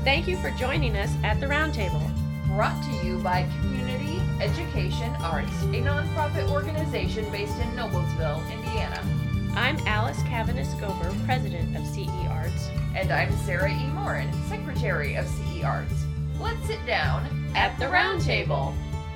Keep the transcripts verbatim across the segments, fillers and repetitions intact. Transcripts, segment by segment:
Thank you for joining us at the Roundtable. Brought to you by Community Education Arts, a nonprofit organization based in Noblesville, Indiana. I'm Alice Cavanis-Gober, president of C E Arts. And I'm Sarah E. Morin, secretary of C E Arts. Let's sit down at the Roundtable.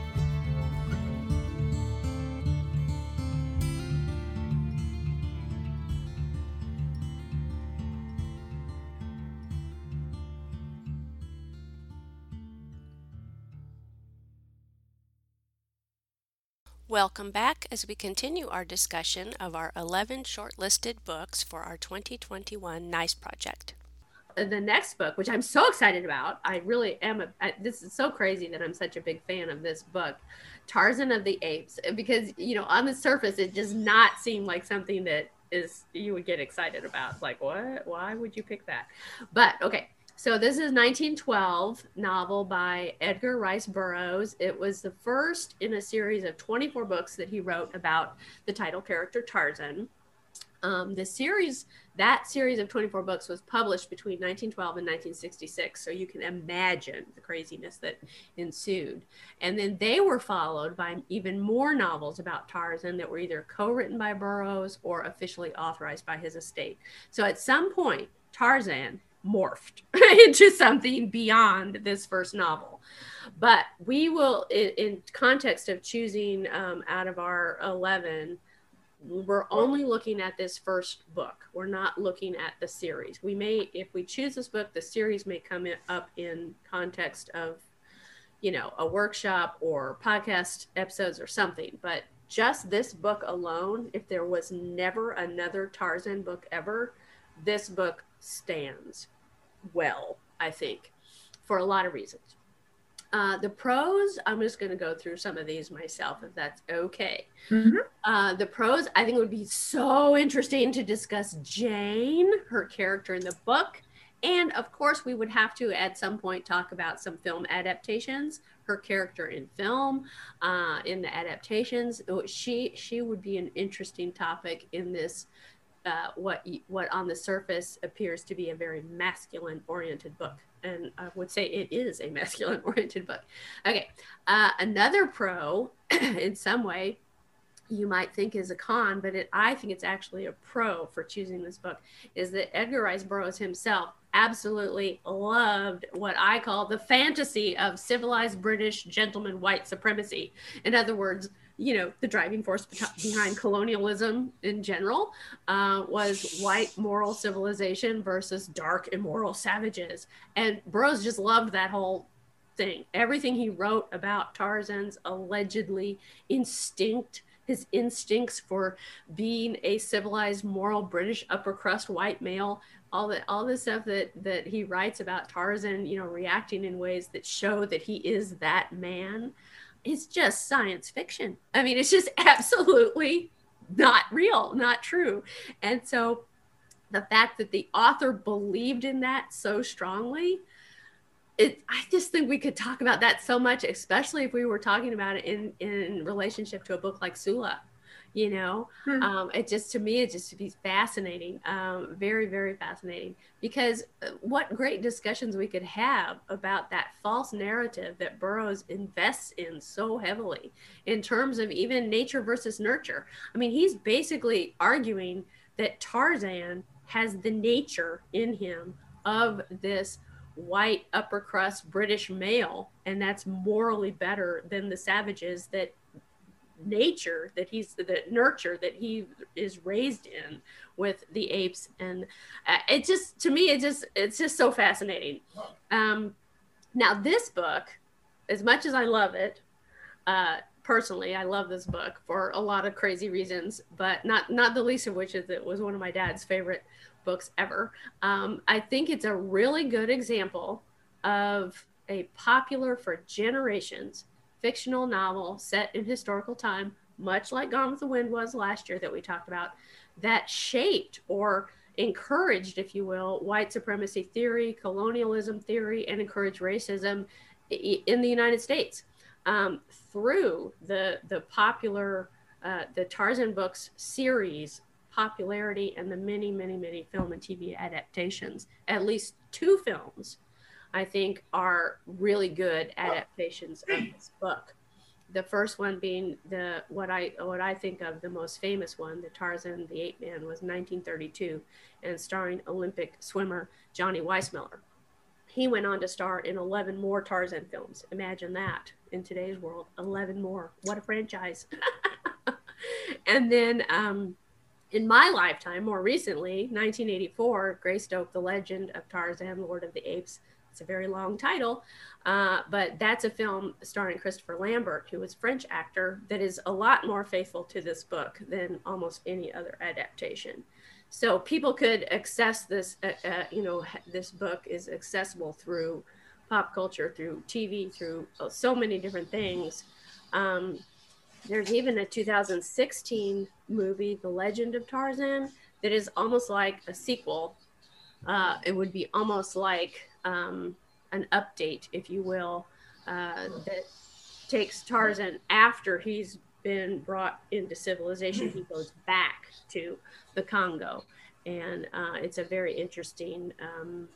Welcome back as we continue our discussion of our eleven shortlisted books for our twenty twenty-one NICE project. The next book, which I'm so excited about, I really am, a, I, this is so crazy that I'm such a big fan of this book, Tarzan of the Apes, because, you know, on the surface, it does not seem like something that is, you would get excited about. Like, what? Why would you pick that? But, okay. So this is nineteen twelve novel by Edgar Rice Burroughs. It was the first in a series of twenty-four books that he wrote about the title character Tarzan. Um, the series, that series of twenty-four books was published between nineteen twelve and nineteen sixty-six. So you can imagine the craziness that ensued. And then they were followed by even more novels about Tarzan that were either co-written by Burroughs or officially authorized by his estate. So at some point, Tarzan morphed into something beyond this first novel. But we will, in, in context of choosing um, out of our eleven, we're only looking at this first book. We're not looking at the series. We may, if we choose this book, the series may come in, up in context of, you know, a workshop or podcast episodes or something. But just this book alone, if there was never another Tarzan book ever, this book stands well, I think, for a lot of reasons. Uh, the prose, I'm just going to go through some of these myself, if that's okay. Mm-hmm. Uh, the prose, I think it would be so interesting to discuss Jane, her character in the book. And of course, we would have to at some point talk about some film adaptations, her character in film, uh, in the adaptations. She, she would be an interesting topic in this Uh, what what on the surface appears to be a very masculine-oriented book. And I would say it is a masculine-oriented book. Okay, uh, another pro, in some way, you might think is a con, but it, I think it's actually a pro for choosing this book, is that Edgar Rice Burroughs himself absolutely loved what I call the fantasy of civilized British gentleman white supremacy. In other words, you know, the driving force behind colonialism in general uh, was white moral civilization versus dark immoral savages. And Burroughs just loved that whole thing. Everything he wrote about Tarzan's allegedly instinct, his instincts for being a civilized, moral British upper crust white male, all the all the stuff that that he writes about Tarzan, you know, reacting in ways that show that he is that man. It's just science fiction. I mean, it's just absolutely not real, not true. And so the fact that the author believed in that so strongly, it, I just think we could talk about that so much, especially if we were talking about it in, in relationship to a book like Sula. You know, hmm. um, it just, to me, it just to be fascinating, um, very, very fascinating, because what great discussions we could have about that false narrative that Burroughs invests in so heavily in terms of even nature versus nurture. I mean, he's basically arguing that Tarzan has the nature in him of this white upper crust British male, and that's morally better than the savages that nature that he's the nurture that he is raised in with the apes. And uh, it just, to me, it just it's just so fascinating. Um now this book, as much as I love it, uh personally, I love this book for a lot of crazy reasons, but not not the least of which is it was one of my dad's favorite books ever. um I think it's a really good example of a popular for generations fictional novel set in historical time, much like Gone with the Wind was last year that we talked about, that shaped or encouraged, if you will, white supremacy theory, colonialism theory, and encouraged racism in the United States um, through the the popular, uh, the Tarzan books series popularity and the many, many, many film and T V adaptations, at least two films. I think, are really good adaptations of this book. The first one being the what I what I think of the most famous one, the Tarzan the Ape Man, was nineteen thirty-two, and starring Olympic swimmer Johnny Weissmuller. He went on to star in eleven more Tarzan films. Imagine that in today's world, eleven more. What a franchise. And then um, in my lifetime, more recently, nineteen eighty-four, Greystoke, The Legend of Tarzan, Lord of the Apes. It's a very long title, uh, but that's a film starring Christopher Lambert, who was a French actor, that is a lot more faithful to this book than almost any other adaptation. So people could access this, uh, uh, you know, this book is accessible through pop culture, through T V, through so many different things. Um, there's even a two thousand sixteen movie, The Legend of Tarzan, that is almost like a sequel. Uh, it would be almost like um, an update, if you will, uh, that takes Tarzan after he's been brought into civilization. He goes back to the Congo, and uh, it's a very interesting um,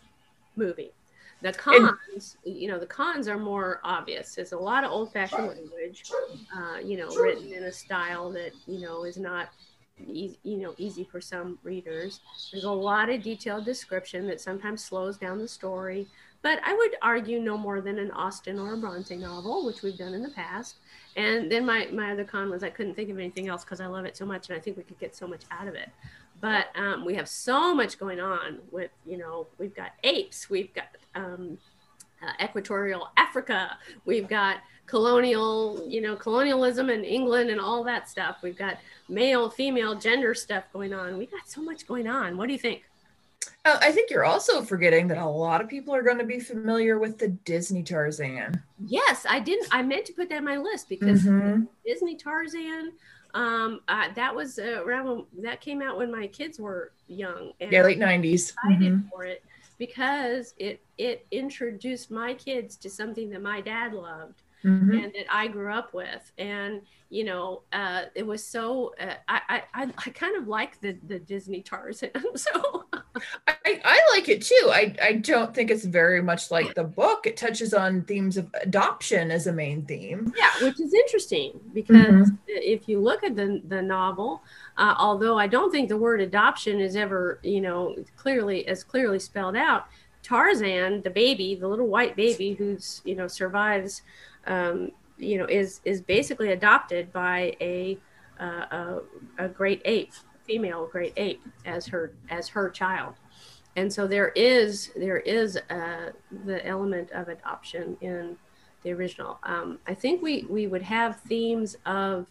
movie. The cons, and, you know, the cons are more obvious. There's a lot of old-fashioned language, uh, you know, written in a style that, you know, is not easy, you know, easy for some readers. There's a lot of detailed description that sometimes slows down the story, but I would argue no more than an Austen or a Bronte novel, which we've done in the past. And then my, my other con was I couldn't think of anything else because I love it so much, and I think we could get so much out of it. But um, we have so much going on with, you know, we've got apes, we've got um, uh, equatorial Africa, we've got colonial, you know, colonialism in England and all that stuff. We've got male, female, gender stuff going on. We got so much going on. What do you think? Uh, I think you're also forgetting that a lot of people are going to be familiar with the Disney Tarzan. Yes, I didn't. I meant to put that on my list because mm-hmm. Disney Tarzan, um, uh, that was uh, around when that came out when my kids were young. And yeah, late nineties. I excited mm-hmm. for it because it it introduced my kids to something that my dad loved. Mm-hmm. And that I grew up with, and you know, uh, it was so. Uh, I, I I kind of like the the Disney Tarzan, so I, I like it too. I I don't think it's very much like the book. It touches on themes of adoption as a main theme. Yeah, which is interesting because mm-hmm. if you look at the the novel, uh, although I don't think the word adoption is ever, you know, clearly as clearly spelled out, Tarzan, the baby, the little white baby who's, you know, survives. Um, you know, is is basically adopted by a, uh, a a great ape, female great ape, as her as her child, and so there is there is uh, the element of adoption in the original. Um, I think we we would have themes of,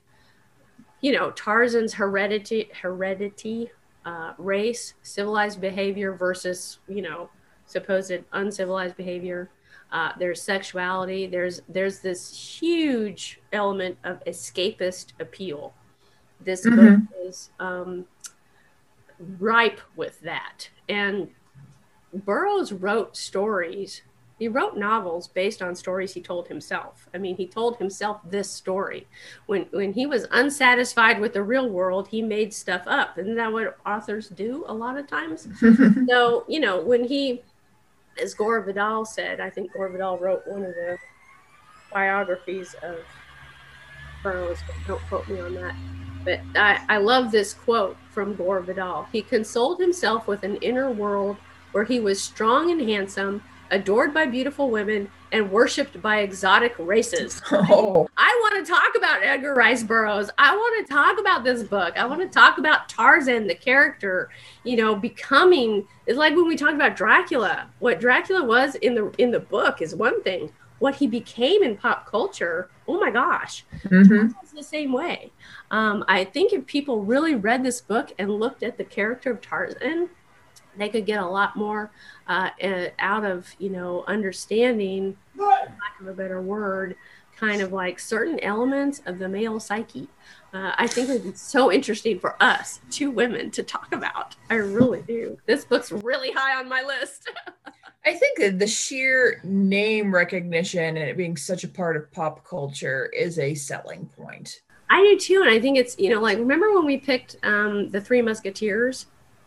you know, Tarzan's heredity, heredity, uh, race, civilized behavior versus, you know, supposed uncivilized behavior. Uh, there's sexuality. There's there's this huge element of escapist appeal. This mm-hmm. book is um, ripe with that. And Burroughs wrote stories. He wrote novels based on stories he told himself. I mean, he told himself this story. When when he was unsatisfied with the real world, he made stuff up. Isn't that what authors do a lot of times? So, you know, when he... As Gore Vidal said, I think Gore Vidal wrote one of the biographies of Burroughs, but don't quote me on that. But I, I love this quote from Gore Vidal. He consoled himself with an inner world where he was strong and handsome, adored by beautiful women, and worshipped by exotic races. Oh. I want to talk about Edgar Rice Burroughs. I want to talk about this book. I want to talk about Tarzan, the character, you know, becoming, it's like when we talk about Dracula. What Dracula was in the in the book is one thing. What he became in pop culture, oh my gosh, mm-hmm. Tarzan's the same way. Um, I think if people really read this book and looked at the character of Tarzan, they could get a lot more uh, out of, you know, understanding, for lack of a better word, kind of like certain elements of the male psyche. Uh, I think it's so interesting for us, two women, to talk about. I really do. This book's really high on my list. I think that the sheer name recognition and it being such a part of pop culture is a selling point. I do too. And I think it's, you know, like, remember when we picked um, the Three Musketeers?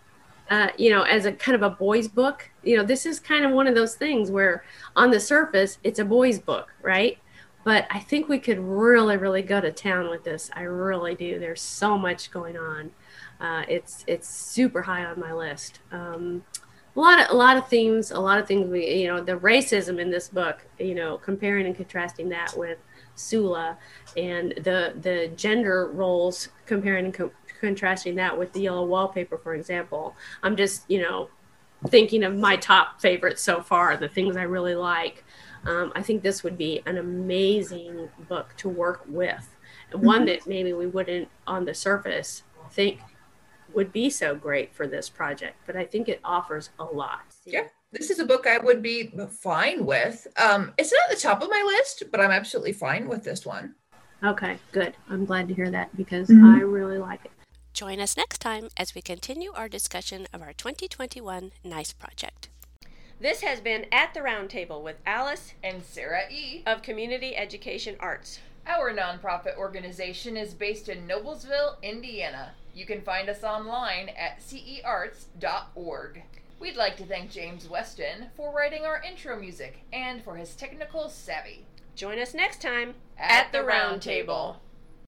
uh, you know, as a kind of a boys book. You know, this is kind of one of those things where on the surface, it's a boys book, right? But I think we could really, really go to town with this. I really do. There's so much going on. Uh, it's it's super high on my list. Um, a lot of a lot of themes, a lot of things. We you know the racism in this book. You know, comparing and contrasting that with Sula, and the the gender roles, comparing and co- contrasting that with the Yellow Wallpaper, for example. I'm just you know thinking of my top favorites so far, the things I really like. Um, I think this would be an amazing book to work with. One mm-hmm. that maybe we wouldn't on the surface think would be so great for this project, but I think it offers a lot. Yeah, this is a book I would be fine with. Um, it's not at the top of my list, but I'm absolutely fine with this one. Okay, good. I'm glad to hear that because mm-hmm. I really like it. Join us next time as we continue our discussion of our twenty twenty-one NICE project. This has been At the Round Table with Alice and Sarah E. of Community Education Arts. Our nonprofit organization is based in Noblesville, Indiana. You can find us online at c e arts dot org. We'd like to thank James Weston for writing our intro music and for his technical savvy. Join us next time at, at the Round Table.